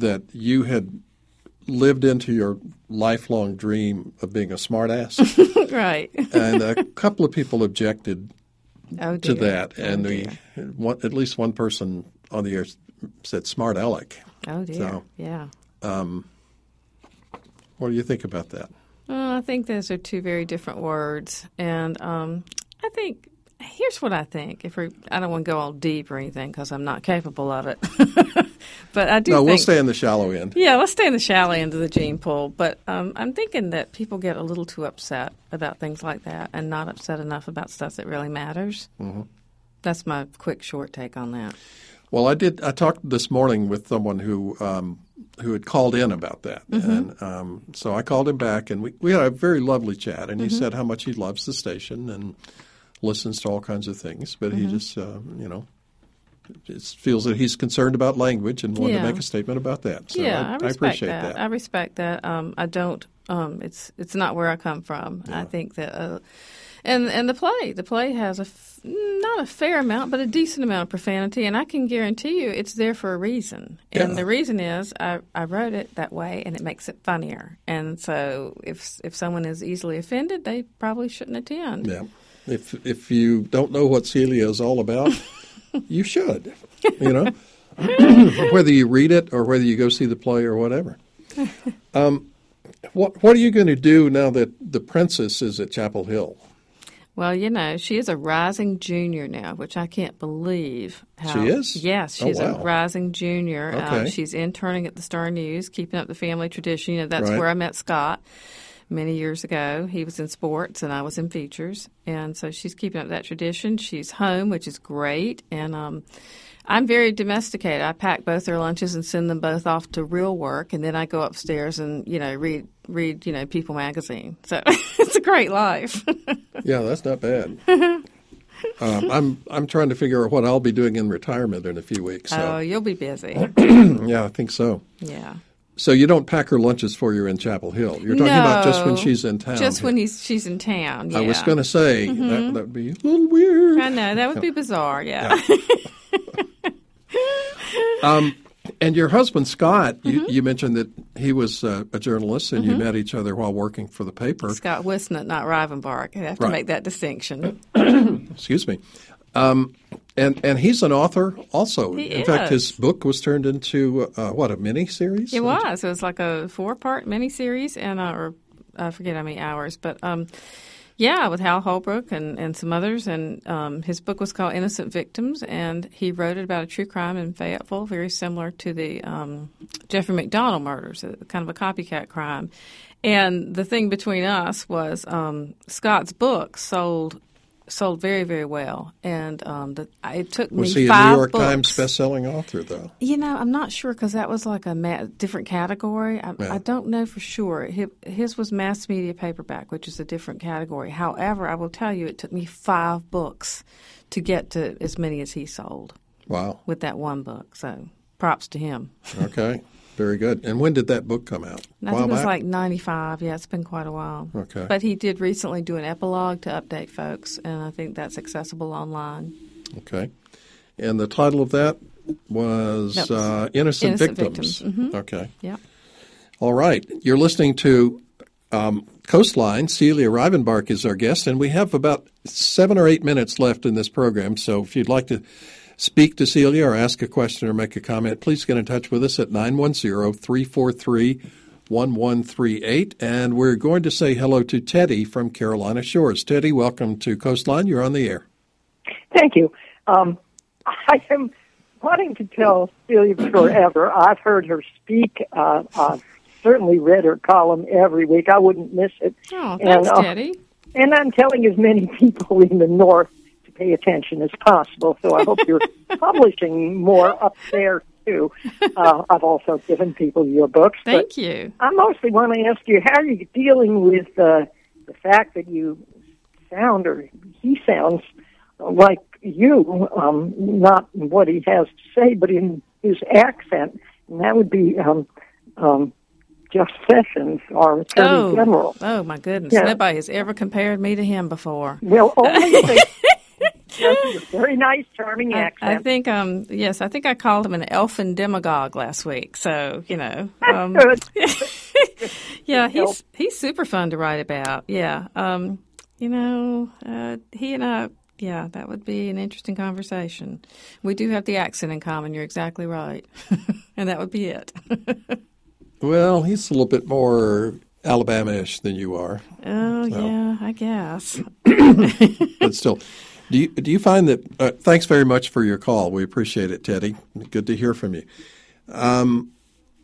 that you had lived into your lifelong dream of being a smartass. Right. And a couple of people objected oh, to dear. that. And oh, we, one, at least one person on the air said smart aleck. Oh, dear. So, yeah. Um, what do you think about that? Well, I think those are two very different words. And um, I think, here's what I think. If we're, I don't want to go all deep or anything because I'm not capable of it. But I do no, think, we'll stay in the shallow end. Yeah, let's stay in the shallow end of the gene pool. But um, I'm thinking that people get a little too upset about things like that and not upset enough about stuff that really matters. Mm-hmm. That's my quick, short take on that. Well, I did. I talked this morning with someone who um, who had called in about that, Mm-hmm. and um, so I called him back, and we, we had a very lovely chat. And he Mm-hmm. said how much he loves the station and listens to all kinds of things, but Mm-hmm. he just uh, you know just feels that he's concerned about language and wanted Yeah. to make a statement about that. So yeah, I, I, respect I appreciate that. that. I respect that. Um, I don't. Um, it's it's not where I come from. Yeah. I think that. Uh, And and the play, the play has a f- not a fair amount, but a decent amount of profanity, and I can guarantee you it's there for a reason. And Yeah. the reason is I, I wrote it that way, and it makes it funnier. And so if if someone is easily offended, they probably shouldn't attend. Yeah. If if you don't know what Celia is all about, you should. You know, whether you read it or whether you go see the play or whatever. Um, what what are you going to do now that the princess is at Chapel Hill? Well, you know, she is a rising junior now, which I can't believe. How, She is? Yes, Oh, she's wow. a rising junior. Okay. Um, she's interning at the Star News, keeping up the family tradition. You know, that's Right. where I met Scott many years ago. He was in sports, and I was in features. And so she's keeping up that tradition. She's home, which is great. And um, I'm very domesticated. I pack both their lunches and send them both off to real work, and then I go upstairs and, you know, read, read you know, People magazine. So it's a great life. Yeah, that's not bad. um, I'm I'm trying to figure out what I'll be doing in retirement in a few weeks. Oh, So. you'll be busy. Yeah, I think so. Yeah. So you don't pack her lunches for you in Chapel Hill. You're talking about just when No, she's in town. Just here. when he's she's in town. Yeah. I was going to say Mm-hmm. that that would be a little weird. I know that would be bizarre. Yeah. Um, and your husband Scott, you, Mm-hmm. you mentioned that he was uh, a journalist, and you met each other while working for the paper. Scott Wisnett, not Rivenbark. I have to Right. make that distinction. Excuse me. Um, and and he's an author also. He in fact, is. his book was turned into uh, what, a mini series? It was. It was like a four-part miniseries, and uh, or I forget how many hours, but um, yeah, with Hal Holbrook and, and some others. And um, his book was called Innocent Victims, and he wrote it about a true crime in Fayetteville, very similar to the um, Jeffrey McDonald murders, a, kind of a copycat crime. And the thing between us was um, Scott's book sold sold very, very well, and um, the, it took me Was he five a New York books. Times best-selling author, though? You know, I'm not sure because that was like a ma- different category. I, Yeah. I don't know for sure. His, his was mass media paperback, which is a different category. However, I will tell you, it took me five books to get to as many as he sold Wow. with that one book. So props to him. Okay. Very good. And when did that book come out? And I While think it was back? like ninety-five. Yeah, it's been quite a while. Okay. But he did recently do an epilogue to update folks, and I think that's accessible online. Okay. And the title of that was That was uh, Innocent, Innocent Victims. Victims. Mhm. Okay. Yeah. All right. You're listening to um, Coastline. Celia Rivenbark is our guest, and we have about seven or eight minutes left in this program. So if you'd like to speak to Celia or ask a question or make a comment, please get in touch with us at nine one zero, three four three, one one three eight. And we're going to say hello to Teddy from Carolina Shores. Teddy, welcome to Coastline. You're on the air. Thank you. Um, I am wanting to tell Celia forever. I've heard her speak. Uh, I've certainly read her column every week. I wouldn't miss it. Oh, thanks, and, uh, Teddy. And I'm telling as many people in the North to pay attention as possible. So I hope you're publishing more up there, too. Uh, I've also given people your books. Thank but you. I mostly want to ask you, how are you dealing with uh, the fact that you sound, or he sounds, like you, um, not in what he has to say, but in his accent, and that would be um, um, Jeff Sessions, our Attorney Oh, General. oh my goodness! Yeah. Nobody has ever compared me to him before. Well, only they, Yes, a very nice, charming I, accent. I think, um, yes, I think I called him an elfin demagogue last week. So, you know. Um, Good. yeah, he's he's super fun to write about. Yeah. Um, you know, uh, he and I, yeah, that would be an interesting conversation. We do have the accent in common. You're exactly right. And that would be it. Well, he's a little bit more Alabama-ish than you are. Oh, so. yeah, I guess. But still, do you, do you find that uh, – thanks very much for your call. We appreciate it, Teddy. Good to hear from you. Um,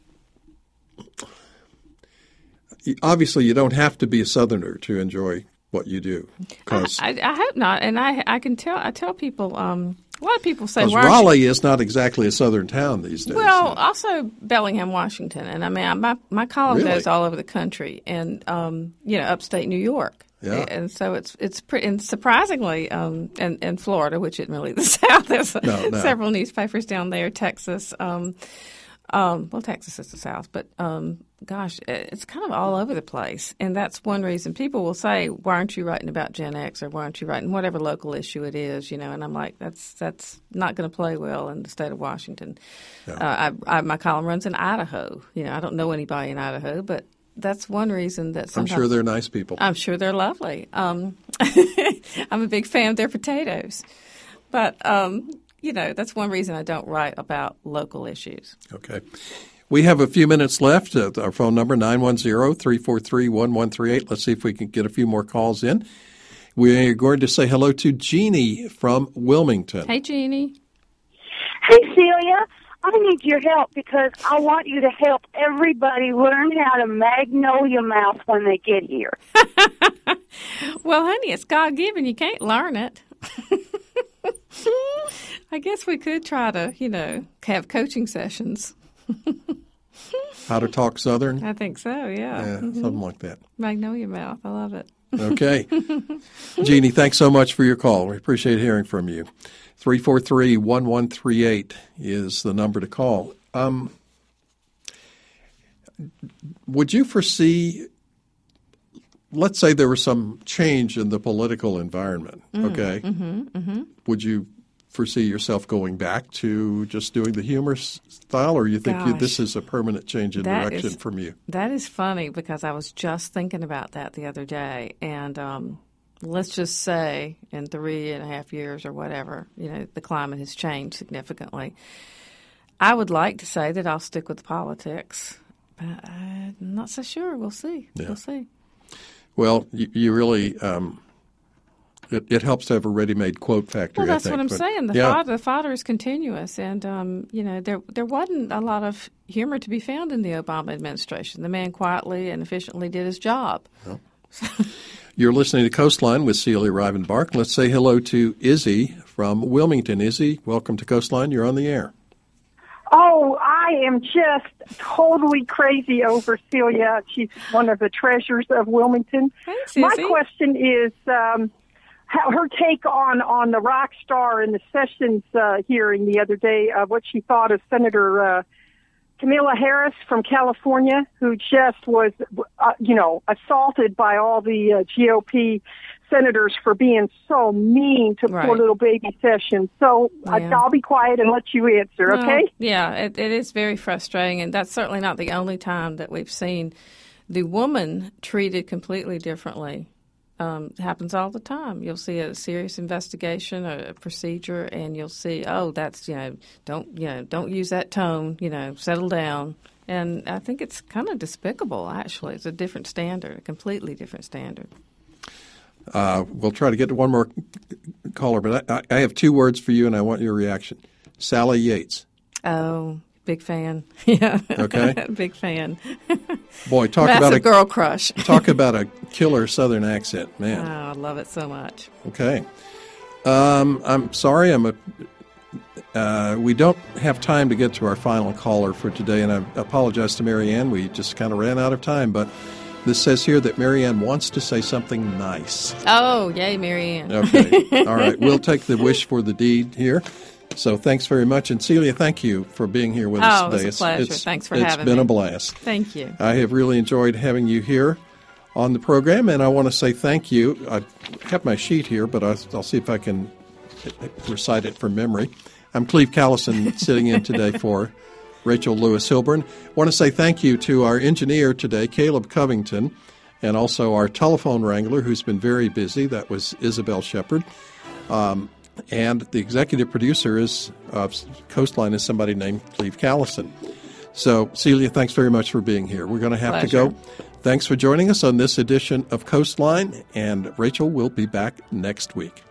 obviously, you don't have to be a Southerner to enjoy what you do. Cause, I, I, I hope not. And I I can tell – I tell people um, – a lot of people say, because Raleigh is not exactly a southern town these days. Well, also Bellingham, Washington. And I mean, my, my column really? goes all over the country and, um, you know, upstate New York. Yeah. And so it's it's pretty, and surprisingly, um, and, and Florida, which isn't really the South, there's no, no. several newspapers down there, Texas. Um, um, well, Texas is the South, but um, gosh, it's kind of all over the place. And that's one reason people will say, why aren't you writing about Gen X or why aren't you writing whatever local issue it is, you know? And I'm like, that's that's not going to play well in the state of Washington. Yeah. Uh, I, I, my column runs in Idaho. You know, I don't know anybody in Idaho, but that's one reason that I'm sure they're nice people. I'm sure they're lovely. Um, I'm a big fan of their potatoes. But, um, you know, that's one reason I don't write about local issues. Okay. We have a few minutes left. Uh, our phone number, nine one zero, three four three, one one three eight. Let's see if we can get a few more calls in. We are going to say hello to Jeannie from Wilmington. Hey, Jeannie. Hey, Celia. I need your help because I want you to help everybody learn how to magnolia mouth when they get here. Well, honey, it's God-given. You can't learn it. I guess we could try to, you know, have coaching sessions. How to talk Southern? I think so, yeah. Yeah, mm-hmm. something like that. Magnolia mouth. I love it. Okay. Jeannie, thanks so much for your call. We appreciate hearing from you. three four three, one one three eight is the number to call. Um, would you foresee, let's say there was some change in the political environment, mm, okay? Mm-hmm, mm-hmm. Would you foresee yourself going back to just doing the humor style, or you think you, this is a permanent change in that direction is, from you? That is funny because I was just thinking about that the other day, and um, let's just say in three and a half years or whatever, you know, the climate has changed significantly. I would like to say that I'll stick with politics, but I'm not so sure. We'll see. Yeah. We'll see. Well, you, you really um, it, it helps to have a ready-made quote factory. Well, that's I think. what I'm but, saying. The yeah. fodder, the fodder is continuous, and um, you know there there wasn't a lot of humor to be found in the Obama administration. The man quietly and efficiently did his job. Well, you're listening to Coastline with Celia Rivenbark. Let's say hello to Izzy from Wilmington. Izzy, welcome to Coastline. You're on the air. Oh, I am just totally crazy over Celia. She's one of the treasures of Wilmington. Thanks, My Izzy. question is um, how, her take on, on the rock star in the Sessions uh, hearing the other day, uh, what she thought of Senator uh, Kamala Harris from California, who just was, uh, you know, assaulted by all the uh, G O P senators for being so mean to Right. poor little baby Sessions. So Yeah. I, I'll be quiet and let you answer, Well, okay? yeah, it, it is very frustrating, and that's certainly not the only time that we've seen the woman treated completely differently. Um, it happens all the time. You'll see a serious investigation or a procedure, and you'll see, oh, that's, you know, don't, you know, don't use that tone, you know, settle down. And I think it's kind of despicable, actually. It's a different standard, a completely different standard. Uh, we'll try to get to one more caller, but I, I have two words for you, and I want your reaction. Sally Yates. Oh, big fan. Yeah. Okay. Big fan. Boy, talk Massive about a girl crush. talk about a killer Southern accent, man. Oh, I love it so much. Okay. Um, I'm sorry. I'm a. Uh, we don't have time to get to our final caller for today, and I apologize to Marianne. We just kind of ran out of time, but this says here that Marianne wants to say something nice. Oh, yay, Marianne. Okay. All right. We'll take the wish for the deed here. So thanks very much. And Celia, thank you for being here with us Oh, it today. was a pleasure. Thanks for having It's been me. a blast. Thank you. I have really enjoyed having you here on the program, and I want to say thank you. I have my sheet here, but I'll, I'll see if I can recite it from memory. I'm Cleve Callison, sitting in today for Rachel Lewis Hilburn. I want to say thank you to our engineer today, Caleb Covington, and also our telephone wrangler, who's been very busy. That was Isabel Shepard. Um, and the executive producer is of Coastline is somebody named Cleve Callison. So, Celia, thanks very much for being here. We're going to have Pleasure. to go. Thanks for joining us on this edition of Coastline, and Rachel will be back next week.